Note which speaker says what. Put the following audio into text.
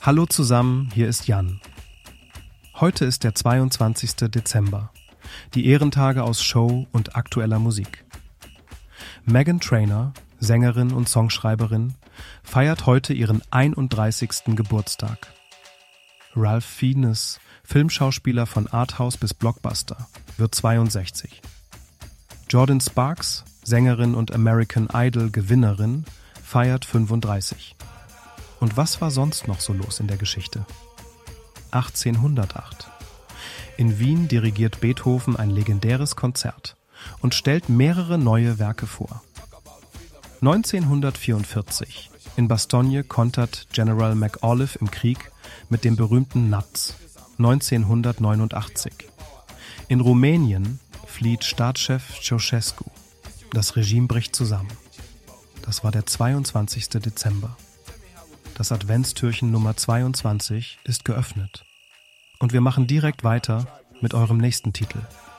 Speaker 1: Hallo zusammen, hier ist Jan. Heute ist der 22. Dezember, die Ehrentage aus Show und aktueller Musik. Meghan Trainor, Sängerin und Songschreiberin, feiert heute ihren 31. Geburtstag. Ralph Fiennes, Filmschauspieler von Arthouse bis Blockbuster, wird 62. Jordin Sparks, Sängerin und American Idol Gewinnerin, feiert 35. Und was war sonst noch so los in der Geschichte? 1808. In Wien dirigiert Beethoven ein legendäres Konzert und stellt mehrere neue Werke vor. 1944. In Bastogne kontert General MacAuliffe im Krieg mit dem berühmten Nuts. 1989. In Rumänien flieht Staatschef Ceausescu. Das Regime bricht zusammen. Das war der 22. Dezember. Das Adventstürchen Nummer 22 ist geöffnet. Und wir machen direkt weiter mit eurem nächsten Titel.